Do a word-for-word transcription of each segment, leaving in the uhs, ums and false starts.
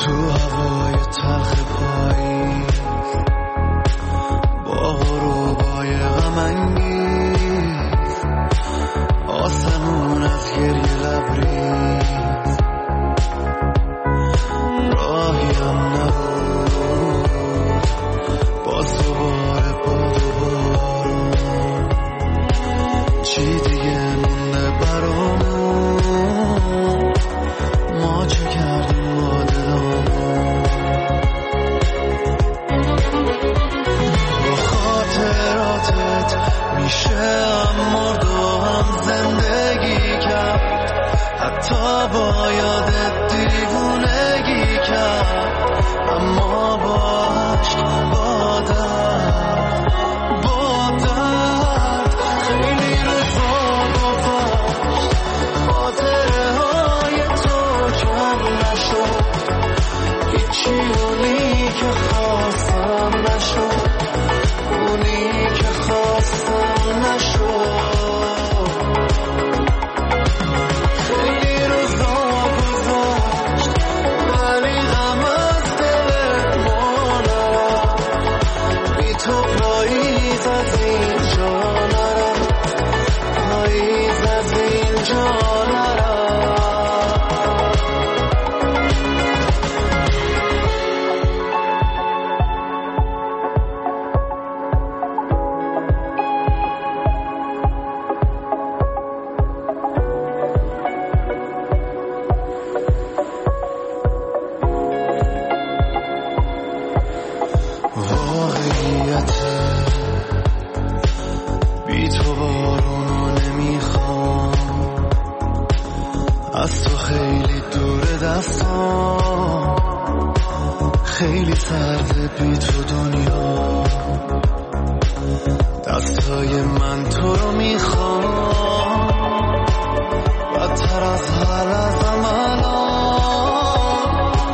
تو هوای تلخ پاییز با غروبای غم انگیز آسمون از گریه لبریز راهی هم نبود باز دوباره باد و بارون چی دیگه مونده برامون ما چه کردیم با دلامون با خاطراتت میشه هم مرد و هم زندگی کرد حتی با یادت دیوونگی کرد اما با عشق با درد با درد خیلی روزا گذشت خاطره های تو کم نشد هیچی اونی که خواستم نشد اونی که خواستم نشد خیلی روزا گذشت ولی غم از دلت ما نرفت بی تو پاییز از اینجا نرفت پاییز از اینجا نرفت واقعیته بی تو بارونو نمیخوام از تو خیلی دور دستام خیلی سرده بی تو دنیا دستای من تو رو میخوام بدتر از حال ازم الان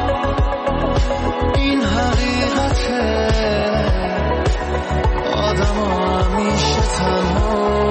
این حقیقته آدم ها همیشه تنها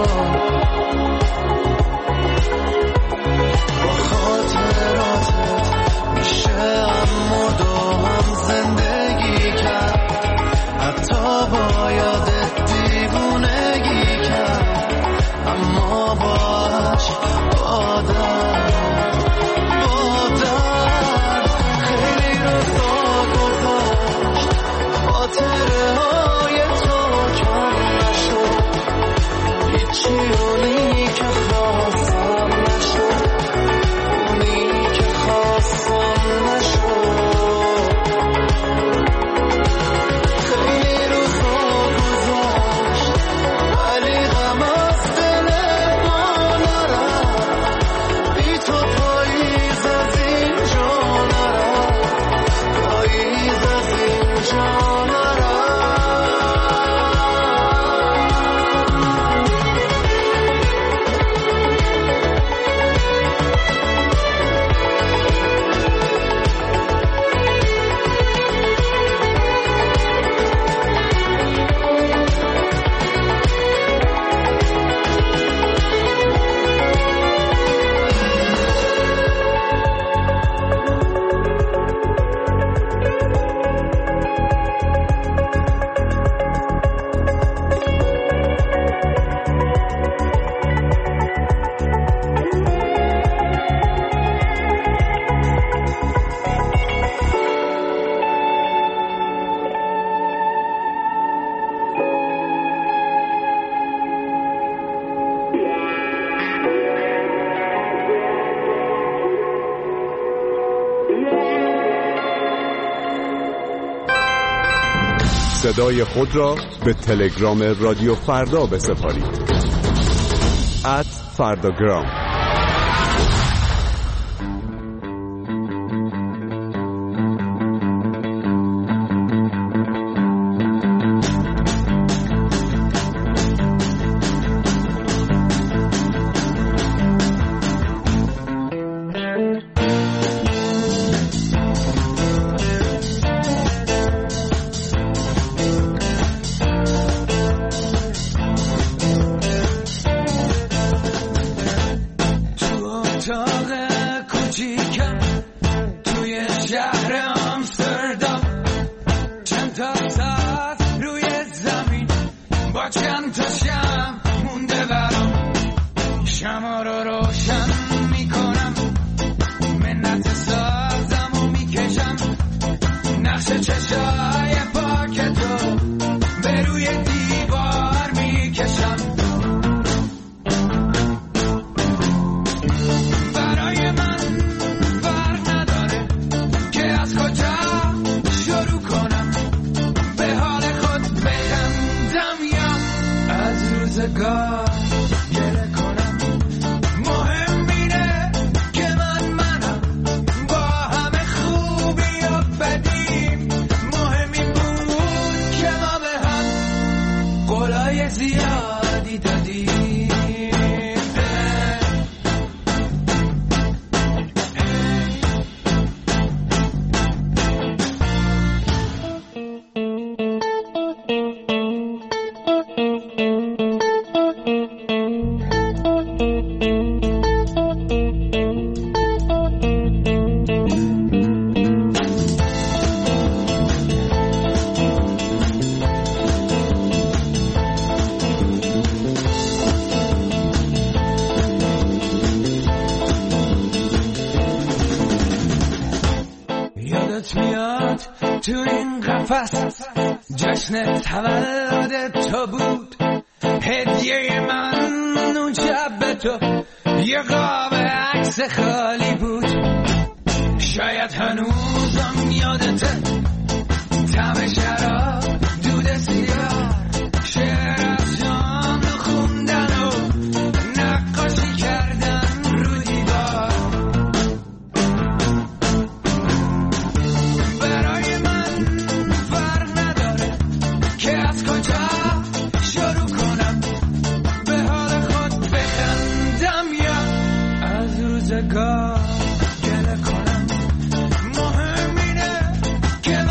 با خاطراتت میشه هم مرد و هم زندگی کرد حتی با یادت دیوونگی کرد اما با عشق با درد با درد خیلی روزا گذشت خاطره های تو کم نشد هیچی اونی که خواستم نشد اونی که خواستم نشد خیلی روزا گذشت ولی غم از دل ما نرفت بی تو پاییز از اینجا نرفت پاییز از اینجا نرفت صدای خود را به تلگرام رادیو فردا بسپارید ات فرداگرام. اتاق کوچیکم توی شهرم یادت میاد تو این قفس جشن تولد تو بود، هدیه من اون شب به تو یه قاب عکس خالی بود. شاید هنوزم یادته طعم شراب، دود سیگار، شعر از جام خوندن و نقاشی کردن رو دیوار. برای من فرق نداره که از کجا شروع کنم، به حال خود بخندم یا از روزگار گله کنم. مهم اینه که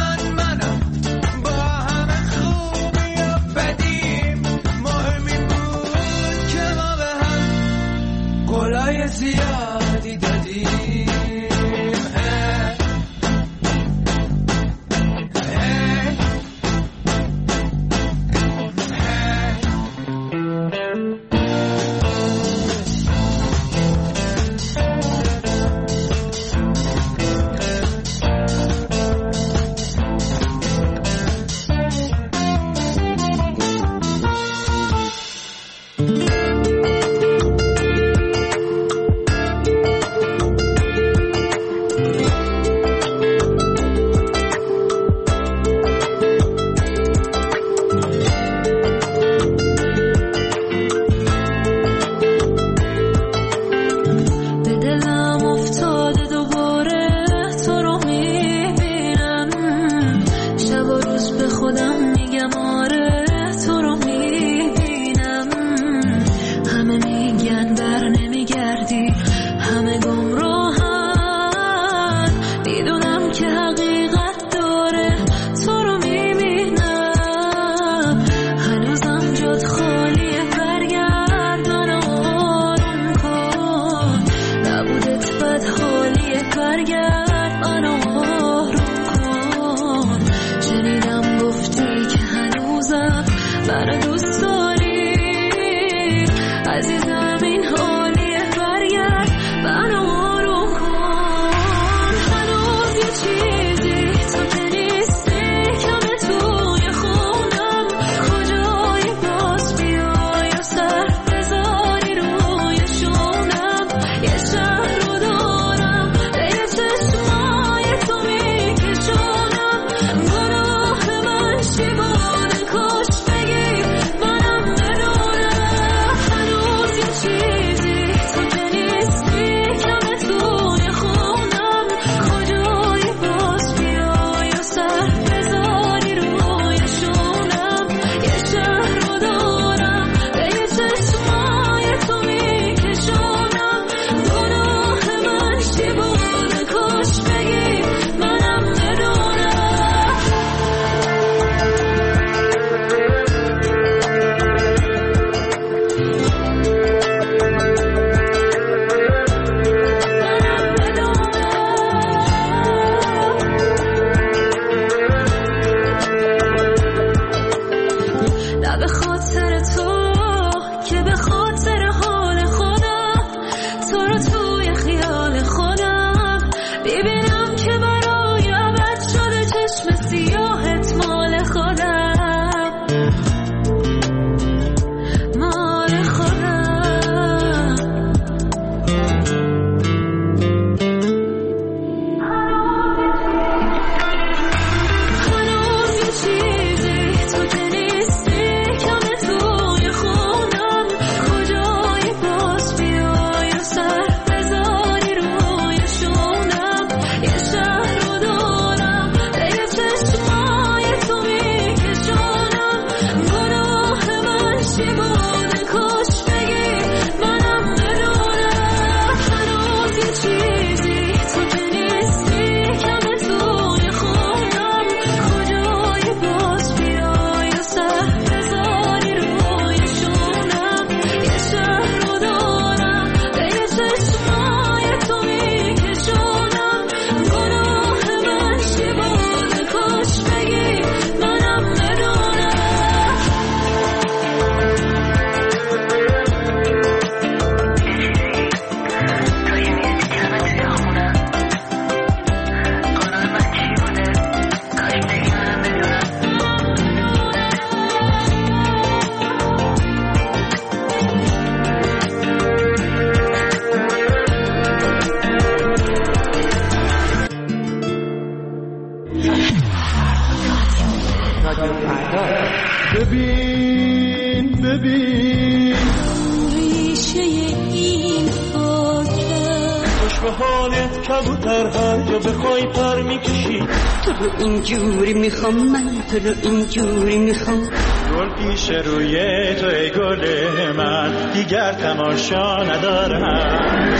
رادیو فردا. ببین ببین ریشه این خاکه، خوش به حالت کبوتر هر جا بخوای پر میکشی. تو رو اینجوری میخوام، من تو رو اینجوری میخوام. گل پیش روی تو ای گل من، دیگر تماشا ندارم.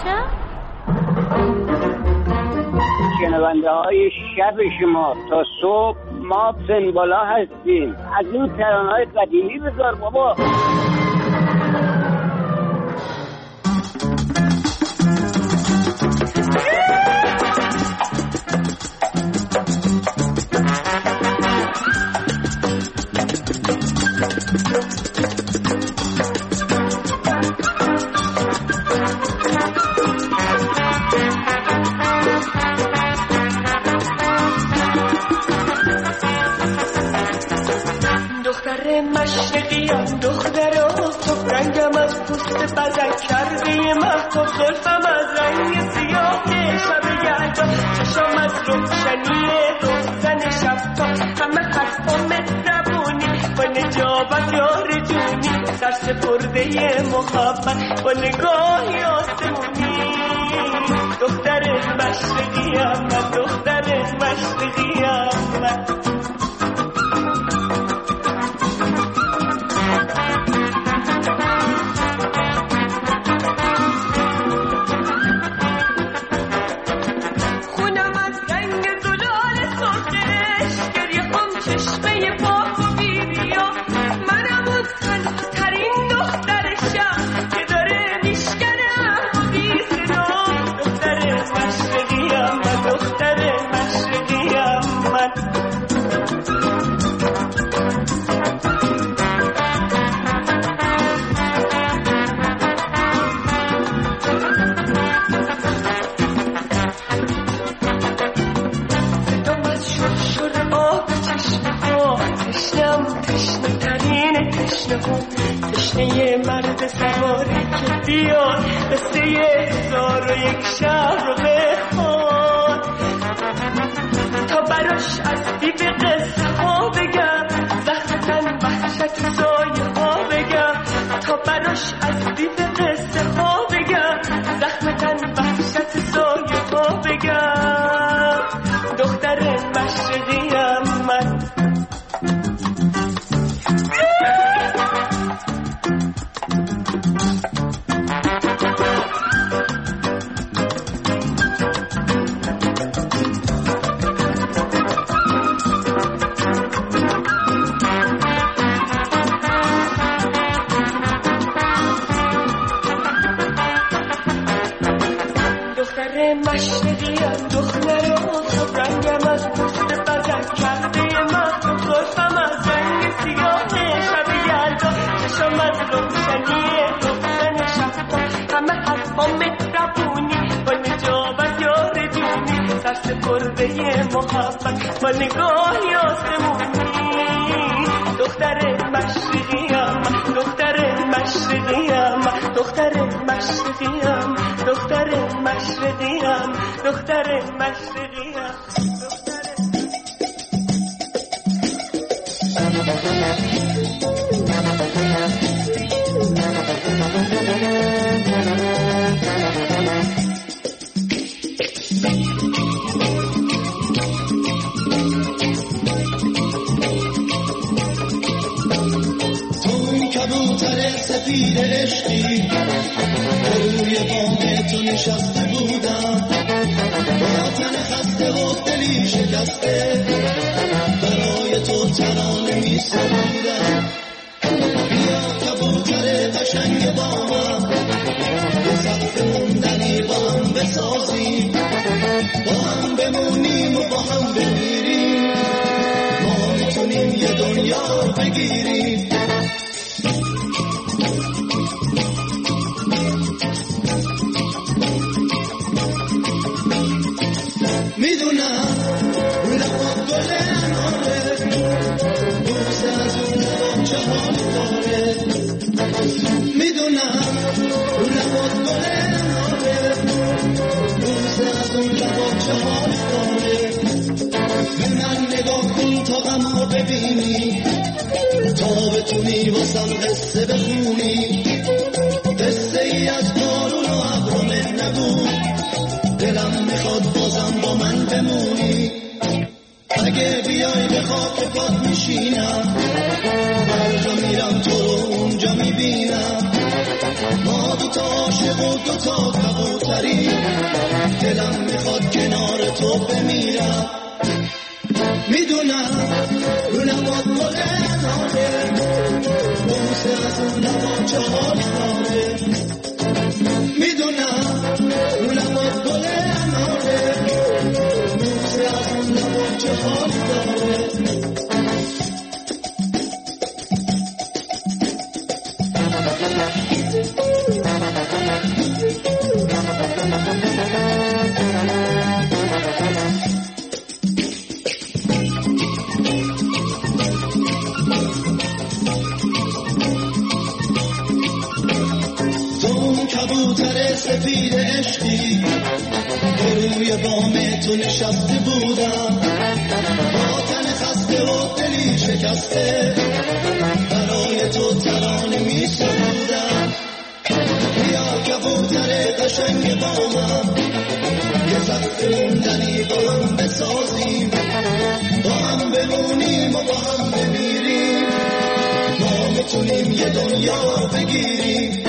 شنونده های شب شما تا صبح ما سنبالا هستیم. از این ترانه‌های قدیمی بذار بابا. مشرقیم دختر آفتاب، رنگم از پوست بدن کرده مهتاب، زلفم از رنگ سیاه شب یلدا، چشم از روشنی روزن شبتاب، همه حرفا مهربونی با نجابت یار جونی، سرسپرده محبت با نگاهی آسمونی. دختر مشرقیم من، دختر مشرقیم من. تشنه مرد سواری که بیاد قصه هزار و یک شهر رو بخواد، تا براش از دیب قصه ها بگم، زخمتن وحشت سایه ها بگم، تا براش از دیب قصه ها بگم، زخمتن وحشت سایه ها بگم. دختر مشرقیم من. مشرقیم دختر آفتاب، رنگم از پوست بدن کرده مهتاب، زلفم از رنگ سیاه شب یلدا، چشم از روشنی روزن شبتاب، همه حرفا مهربونی با نجابت یار جونی، سرسپرده محبت با نگاهی آسمونی. دختر مشرقیم، دختر مشرقیم، دختر مشرقیم، دختر مشرقیم، دختر مشرقیم. سفید عشقی روی بام تو نشسته بودم، با تن خسته و دلی شکسته برای تو ترانه می سرودم. بیا کبوتر قشنگ بامم، به سخت موندنی با هم بسازیم، با هم بمونیم و با هم بمیریم، ما میتونیم یه دنیا بگیریم. میدونم اون لبا گل اناره، بوسه از اون لبا چه حال داره. میدونم اون لبا گل اناره، بوسه از اون لبا چه حال داره. به من نگاه کن تا غم رو ببینی، تا بتونی واسم قصه بخونی، قصه ای از بارون و ابر نبود، دلم میخواد بازم با من بمونی. اگه بیای به خاک پات میشینم، هر جا میرم تو رو اونجا میبینم، ما دو تا عاشق و دو تا کبوتری، دلم میخواد کنار تو بمیرم. میدونم رو لبات گل اناره، بوسه از اون لبات چه حالی داره. میدونم رو لبات گل اناره، بوسه از اون لبات چه حالی داره. کبوتر سفید عشقی که روی بام تو نشسته بودم، با تن خسته و دلی شکسته برای تو ترانه می سرودم. بیا کبوتر قشنگ بامم، یه وقت موندنی با هم بسازیم، با هم بمونیم و با هم بمیریم، ما میتونیم یه دنیا بگیریم.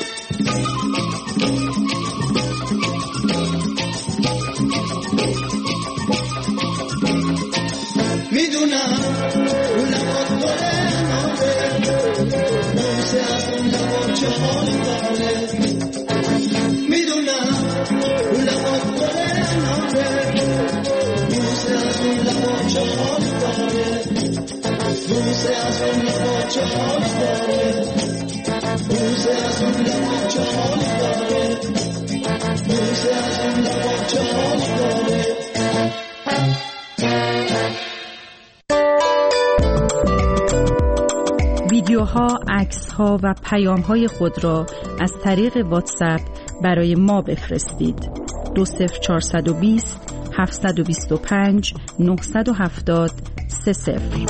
میدونم اون لبات گل ناره، بوسه از اون لبات چه حالی داره. میدونم اون لبات گل ناره، بوسه از اون لبات چه حالی داره. بوسه از اون لبات چه حالی داره. بوسه از اون لبات چه حالی داره. بوسه از اون لبات چه حالی داره. ویدیوها، عکس‌ها و پیام‌های خود را از طریق واتساپ برای ما بفرستید. دو صفر چهارصد و بیست هفتصد و بیست و پنج نهصد و هفتاد سه صفر.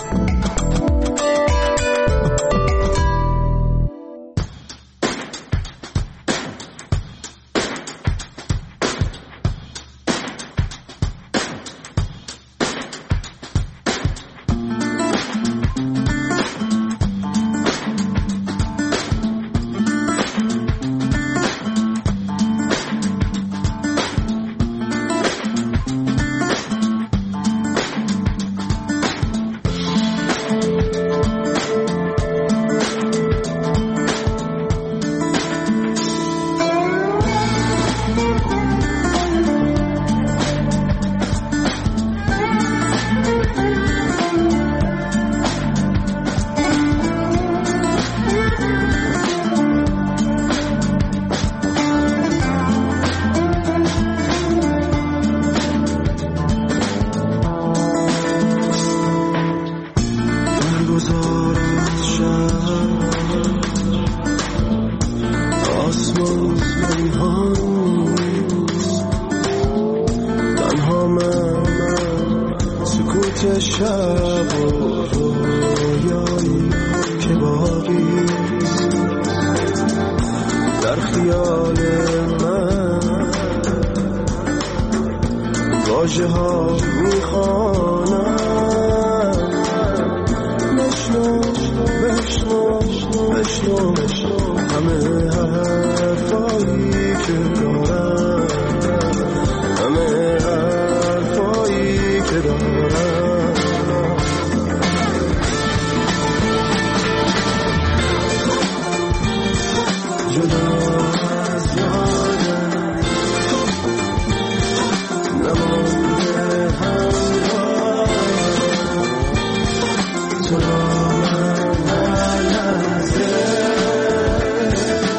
تو را من لحظه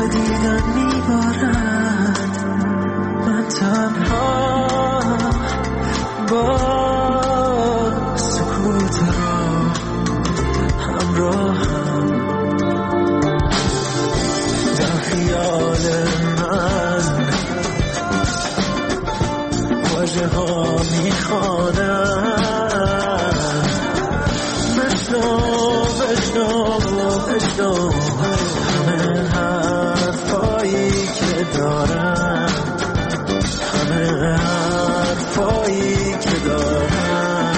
دیدن میبارد، من تنها با سکوت را همراهم. در خیال من واژه ها میخوانم، بشنو بشنو بشنو همه حرفایی که دارم، همه حرفایی که دارم.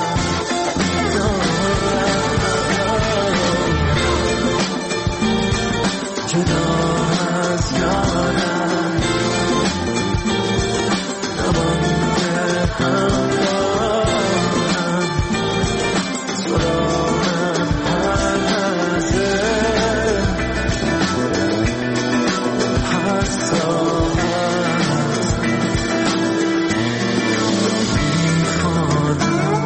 جدا از یارم نمانده همراهم، تو را من هر لحظه هر ساعت میخوانم.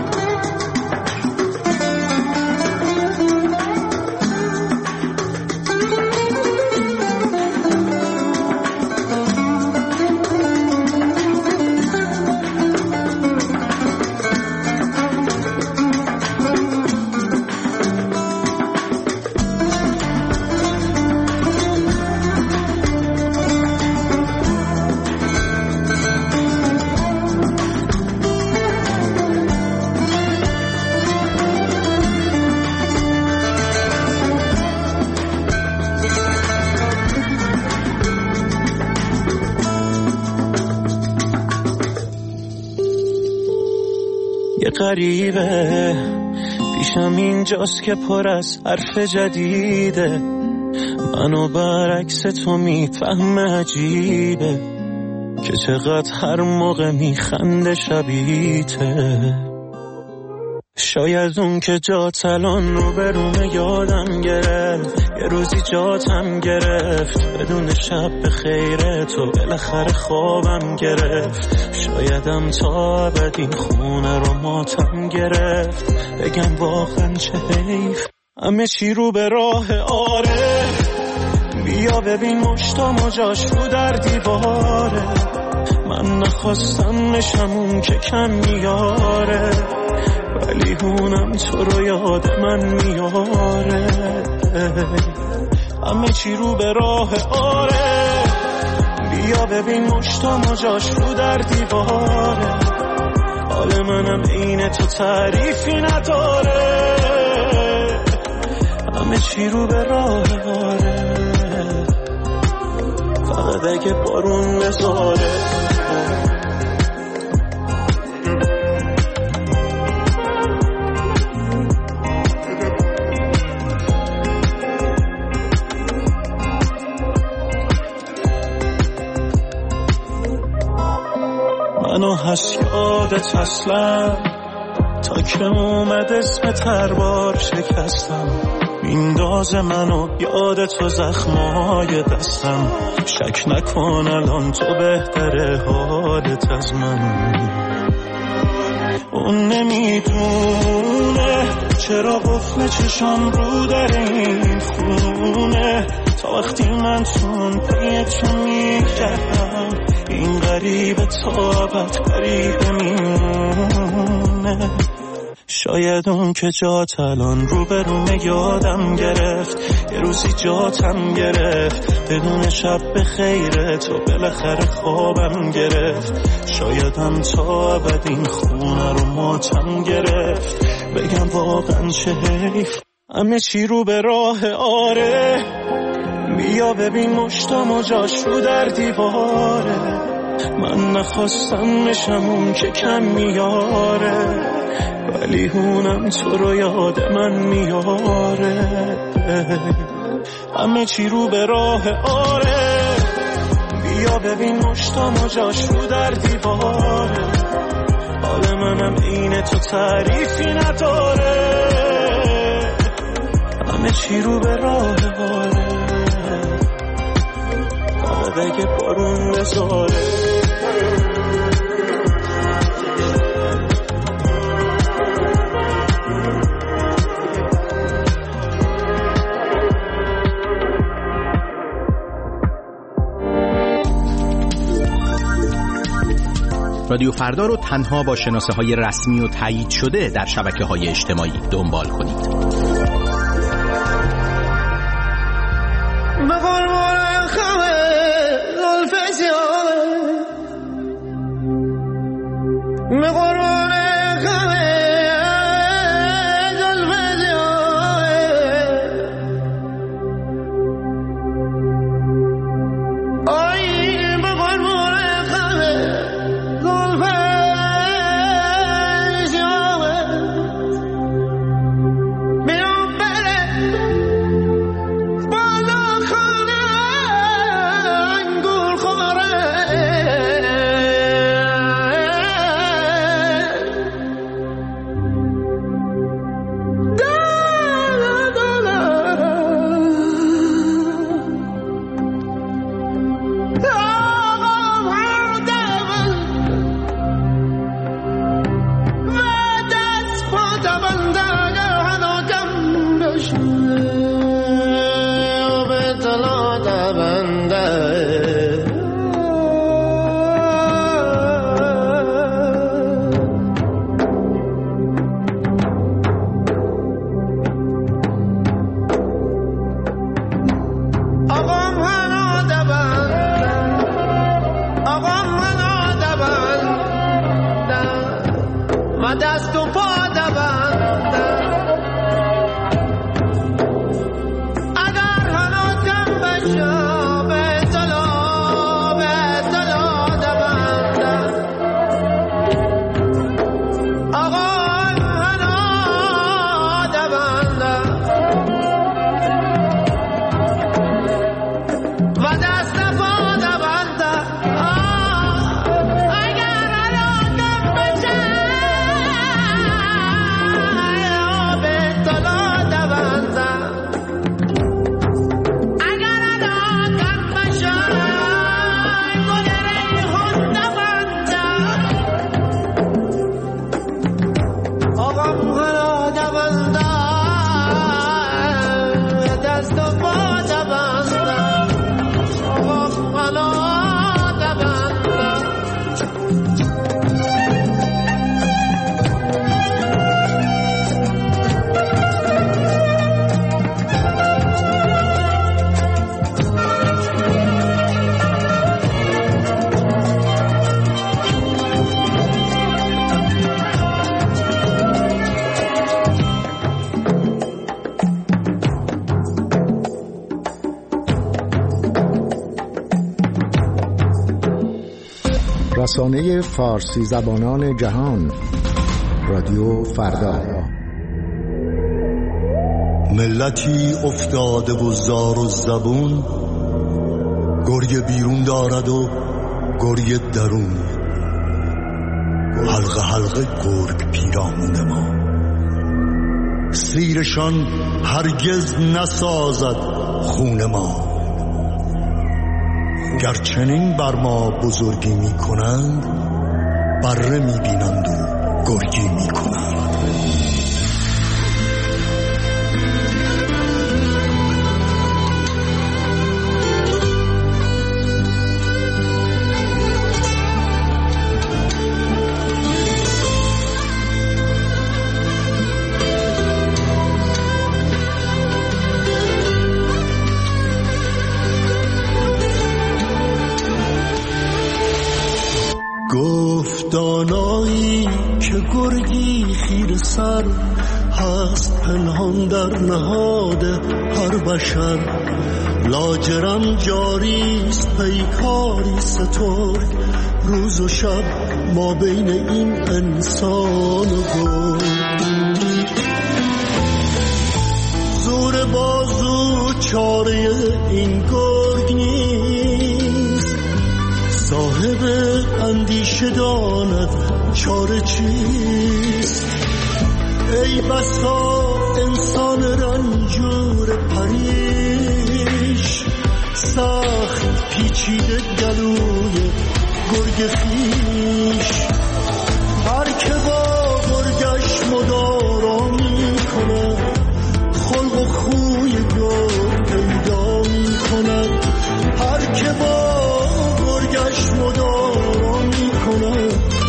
غریبه پیشم اینجاست که پر از حرف جدیده، منو برعکس تو میفهمه، عجیبه که چقدر هر موقع میخنده شبیته. شاید اون که جات الان رو برومه یادم گرفت، یه روزی جاتم گرفت، بدون شب به خیره تو بالاخره خوابم گرفت. شایدم تا ابد این خونه رو ماتم گرفت، بگم واقعا چه حیف همه چی رو به راه آره. بیا ببین مشتام و جاش رو در دیواره، من نخواستم نشم اون که کم میاره، ولی هونم تو رو یاد من میاره. همه چی رو به راه آره. بیا ببین مشتام و جاش رو در دیواره، حال منم عین تو تعریفی نداره. همه چی رو به راه آره، فقط اگه بارون بزاره. منو هست یادت اصلا، تا که اومد اسم تربار شکستم، میندازه منو یاد تو زخمای دستم. شک نکن الان تو بهتره حالت از من. اون نمیدونه چرا قفل چشام رو در این خونه، تا وقتی من تون پیتون میکردم، این غریبه تابت غریبه میمونه. شاید اون که جات الان رو به رومه یادم گرفت، یه روزی جاتم گرفت، بدون شب به خیره تو بالاخره خوابم گرفت. شایدم تا ابد این خونه رو ماتم گرفت، بگم واقعا چه حیف همه چی رو به راه آره. بیا ببین مشتام و جاش رو در دیواره، من نخواستم نشم اون که کم میاره، ولی هونم تو رو یاد من میاره. همه چی رو به راه آره. بیا ببین مشتام و جاش رو در دیواره، حال منم عین تو تعریفی نداره. همه چی رو به راه آره، فقط اگه بارون بزاره. رادیو فردا رو تنها با شناسه های رسمی و تایید شده در شبکه های اجتماعی دنبال کنید. رسانه فارسی زبانان جهان، رادیو فردا. ملتی افتاده و زار و زبون، گرگ بیرون دارد و گرگ درون، حلقه حلقه گرگ پیرامون ما. سیرشان هرگز نسازد خون ما، گرچنین بر ما بزرگی می کنند، بره می بینند و گرگی می کنند. دانایی که گرگی خیر سر هست پنهان در نهاد هر بشر، لاجرم جاریست پیکاری سترگ، روز و شب ما بین این انسان و گرگ. زور بازو چاره این گرگ نیست، صاحب اندیشه داند چاره چیست. ای بسا انسان رنجور پریش، سخت پیچیده گلوی گرگ خیش. هر که با گرگش مدارا می کند، خلق و خوی گرگ پیدا می کند. هر که با گرگش مدارا می کند،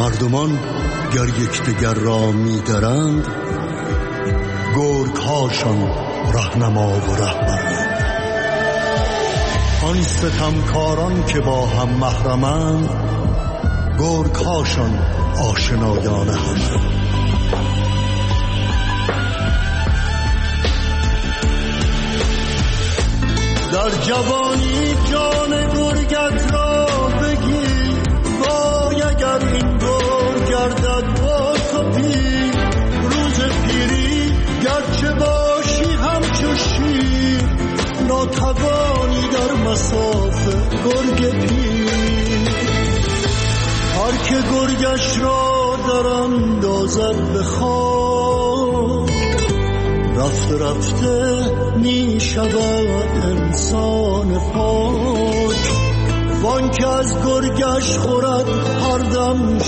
مردمان گر یکدیگر را می‌درند، گرگ‌هاشان راهنما و رهبرند. آن ستمکاران که با هم محرمند، گرگ‌هاشان آشنایان همند. در جوانی جان گرگت را بگیر، وای اگر این گرگ گردد با تو پیر. روز پیری گرچه باشی همچو شیر، ناتوانی در مسافه گرگ پیر. هر که گرگش را در اندازد به خاک، رفته رفته می شود انسان پاک. وان که از گرگش خورد هر دم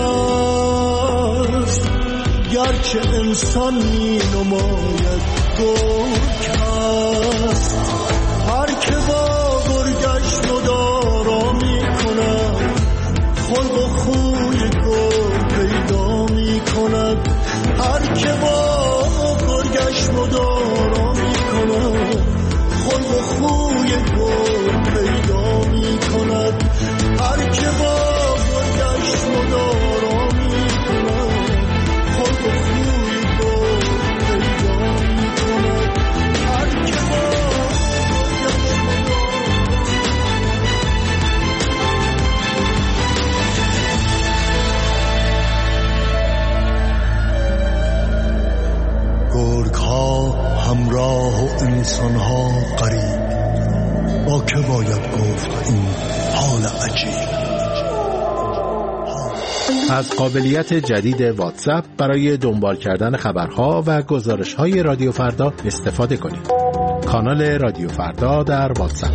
شکست، گرچه انسان می نماید گرگ است. هر که با گرگش مدارا می کند، خلق و خوی گرگ پیدا می کند. هر که با گرگش مدارا می کند، خلق و خوی گرگ پیدا می کند. هر که با گرگش مدارا می کند، خلق و خوی گرگ پیدا می کند. هر که با گرگ‌ها همراه و انسان‌ها غریب، با که باید گفت این حال عجیب. از قابلیت جدید واتساپ برای دنبال کردن خبرها و گزارش‌های رادیو فردا استفاده کنید. کانال رادیو فردا در واتساپ.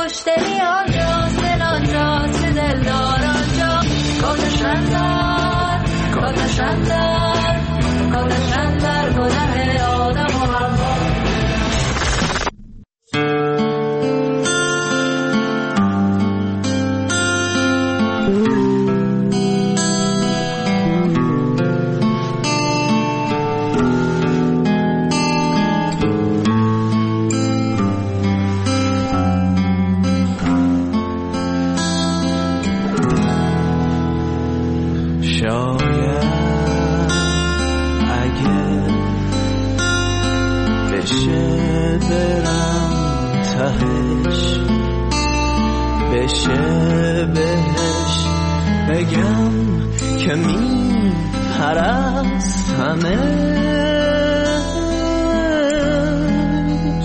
خوشدلی آنجاست، دل آنجاست که دلدار آنجاست. کاتشندر کاتشندر کاتشندر گذر آدم و حوا. بشه بهش بگم که می پرستمش،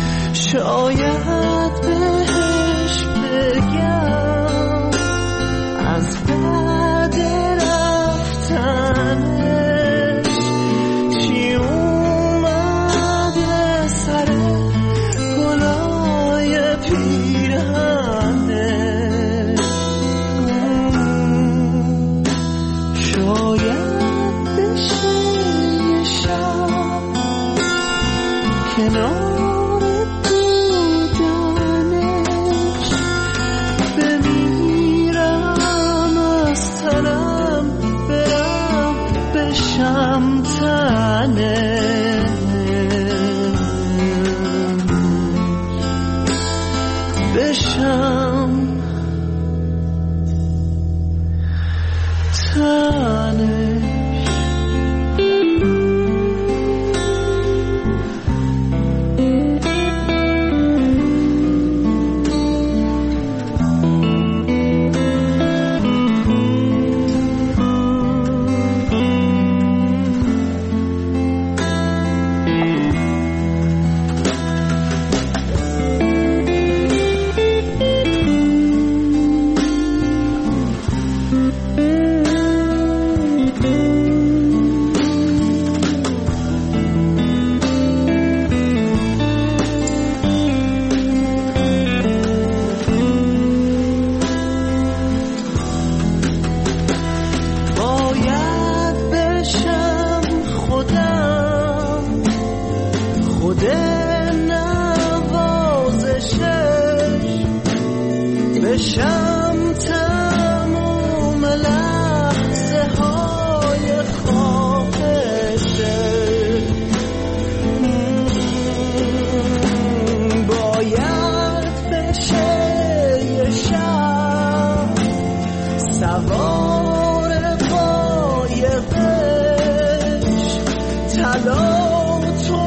شاید بهش بگم از بعد رفتنش چی اومده سر گلای پیرهنش. شاید بشه یه شب کنار بودنش بمیرم از تنم برم بشم تنش، بشم تنش. بشم تموم لحظه های خواهشه، باید بشه یه شب سوار قایقش، طلا تو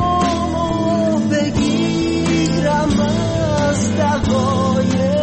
بگیرم از دقایق.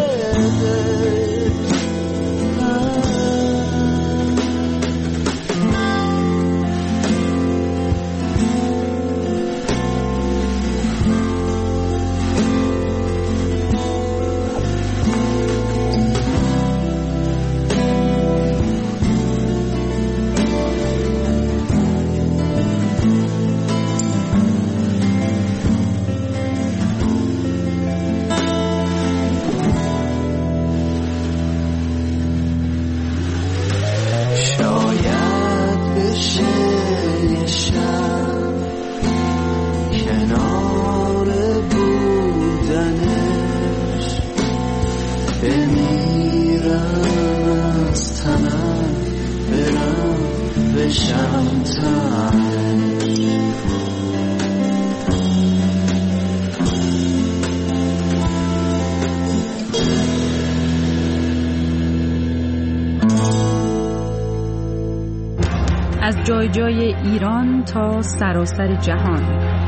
از جای جای ایران تا سراسر جهان،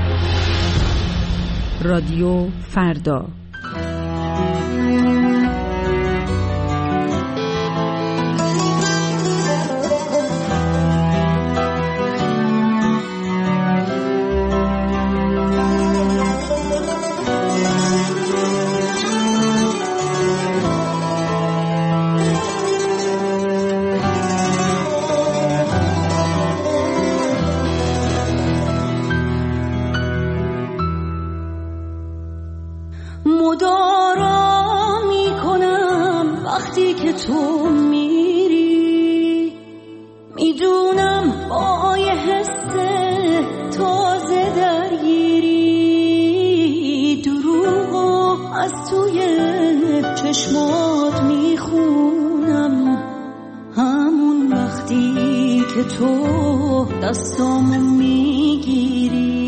رادیو فردا. مدارا حالی که تو میری، میدونم با یه حس تازه درگیری، دروغو از توی چشمات میخونم، همون وقتی که تو دستامو میگیری.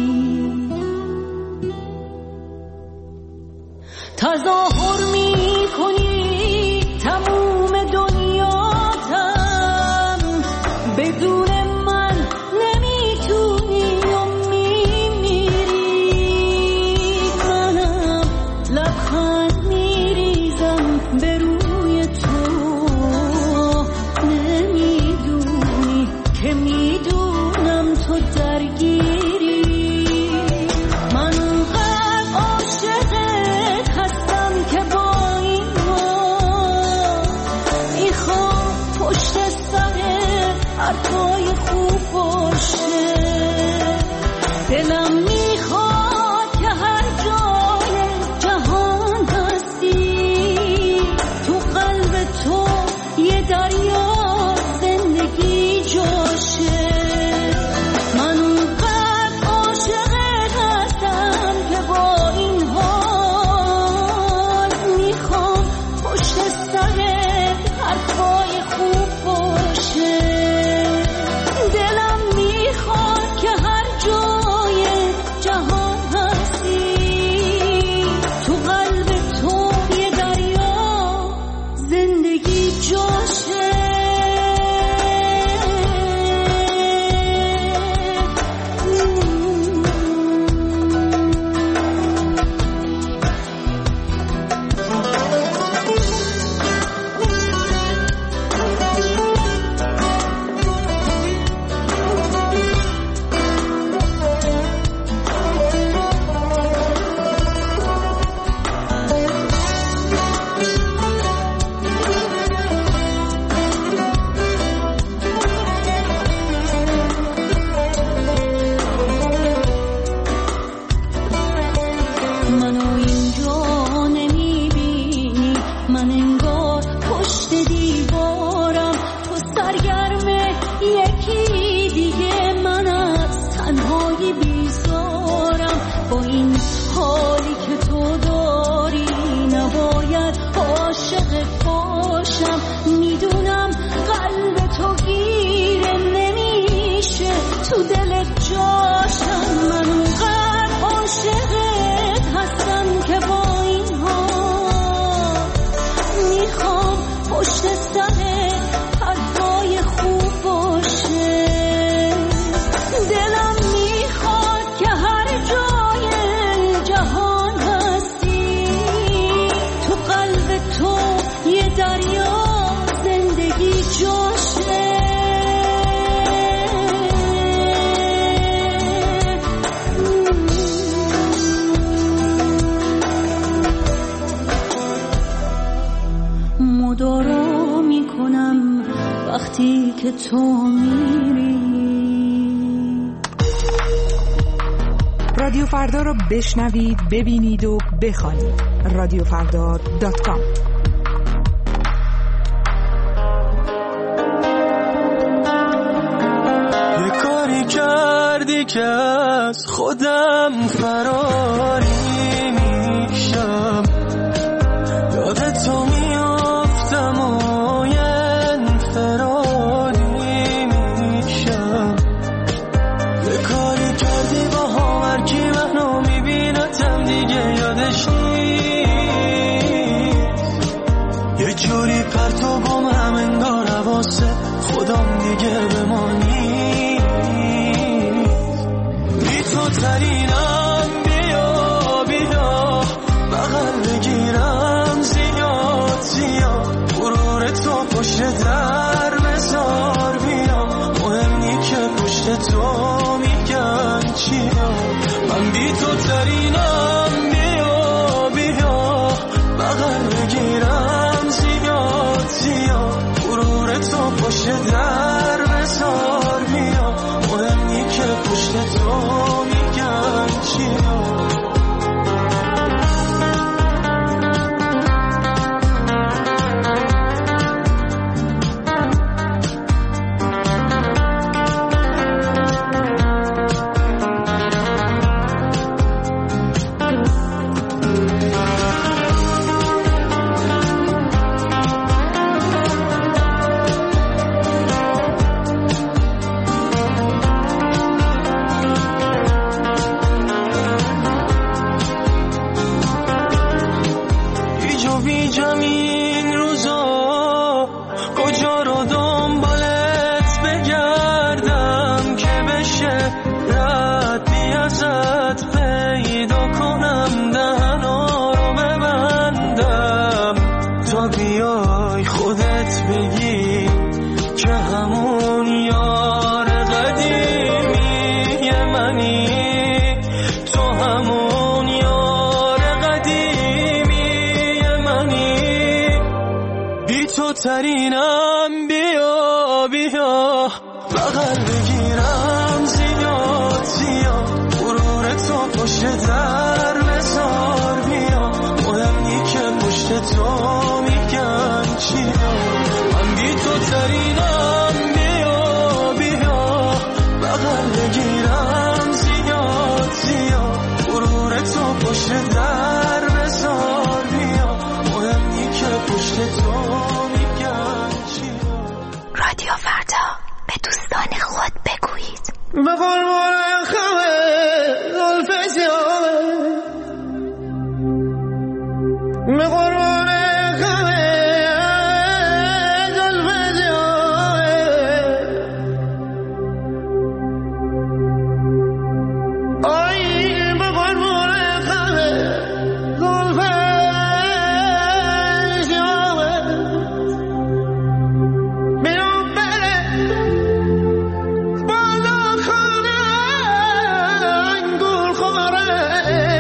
تظاهر میکنی تموم دنیاتم، بدون من نمیتونی و میمیری. منم لبخند میریزم به روی تو، نمیدونی که میدونم تو درگیری. من اونقدر عاشقت هستم که با این حال میخوام پشت سر حرفای خوب باشه. دلم میخواد که هر جای جهان هستی، تو قلب تو یه دریا زندگی جاشه. من اونقدر عاشقت هستم که با این حال میخوام پشت سر حرفای خوب باشه. دلم میخواد که هر جای جهان هستی، تو قلب تو یه دریا زندگی جاشه. منو اینجا نمیبینی، من انگار پشت دیوارم، تو سرگرم یکی دیگه، من از تنهایی بیزارم. با این حالی که تو داری نباید عاشق باشم، میدونم قلب تو گیره نمیشه تو دلت جاشم. من اونقدر عاشقت هستم که با این حال میخوام پشت سر حرفای خوب باشه. دلم میخواد که هر جای جهان هستی، تو قلب تو یه دریا زندگی جاشه. مدارا میکنم وقتی که تو میری. رادیو فردا رو بشنوید، ببینید و بخوانید. رادیو فردا دات کام. یه کاری کردی که از خودم فراری میشم، یاد تو میافتم و یه انفرادی میشم. یه کاری کردی با هم هرکی منو میبینتم دیگه یادش نیست، یه جوری پرتو گمم انگار حواسه خودم دیگه بمانی. بی تو ترینم بیا بیا بغل بگیرم زیاد زیاد، غرور تو پشت در بزار بیام، مهمی که پشت تو میگن چیا. من بی تو ترینم بیا بیا بغل بگیرم زیاد زیاد، غرور تو پشت در بزار بیام، مهمی که پشت تو میگن چیا. ترینم، بیا بیا بغل بگیرم زیاد زیاد، غرور تو پشت در بذار بیا، مهمی که پشت تو میگن چیا، من بی تو ترینم، بیا بیا بغل بگیرم زیاد زیاد، غرور تو پشت در بذار بیا، مهمی که پشت تو میگن چیا. رادیو فردا، به دوستان خود بگویید. به قربان خمه زلف سیاه، به قربان خمه زلف سیاه، آی به قربان خمه زلف سیاه، بیرون بره بالا خانه گل خوره،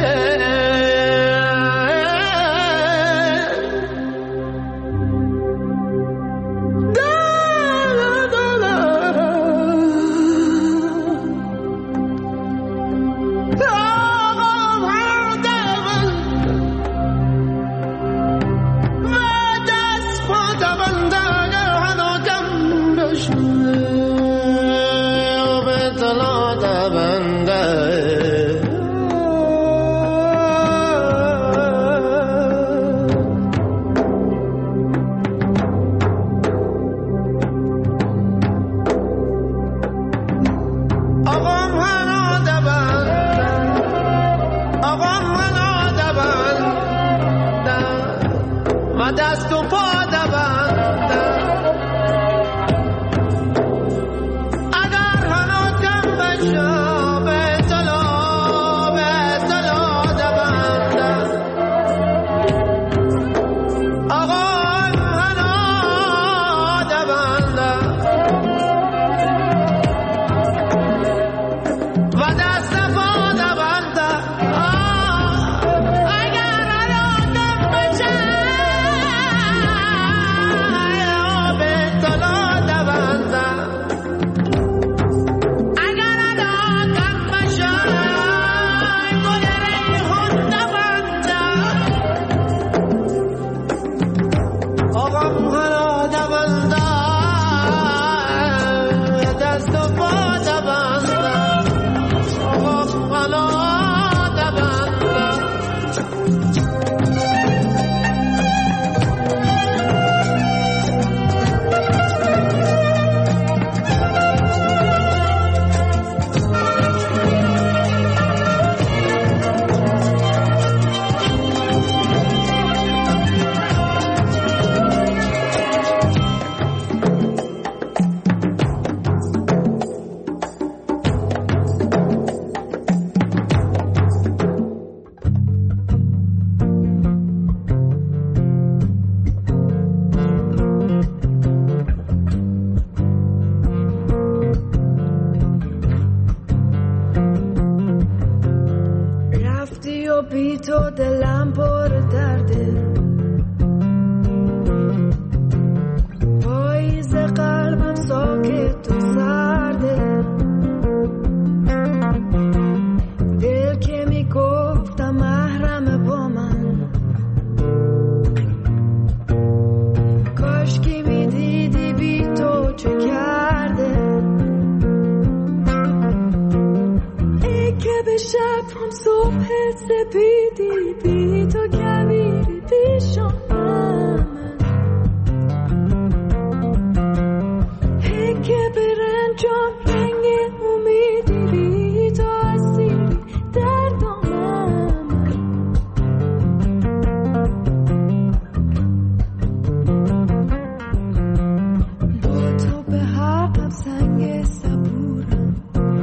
دست و پا دبندم، اگر هنوز کم بشم به طلا به طلا دبندم، آقا هنوز دبندم و دست پا دبندم، اگر هنوز کم بشم بی تو دلم پر درده، پاییز قلبم ساکت و سرده، دل که میگفتم محرم با من، کاش که میدیدی بی تو چه کرده، ای که به شب هم صبح سپیدی بی تو کبیری پیشانم، ای که به رنجان رنگ امیدی بی تو اسیری در دامم، با تو به حقم سنگ صبورم،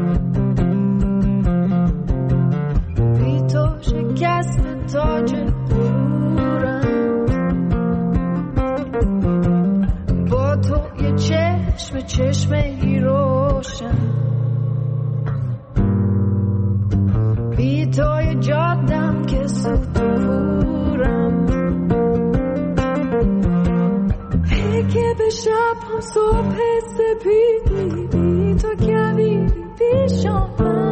بی تو شکست تاج غرورم، با تو یه چشم چشمه روشن، بی تو یه جادم که سطورم، ای که شب هم صبح سپیدی بی تو کویری پیش آمد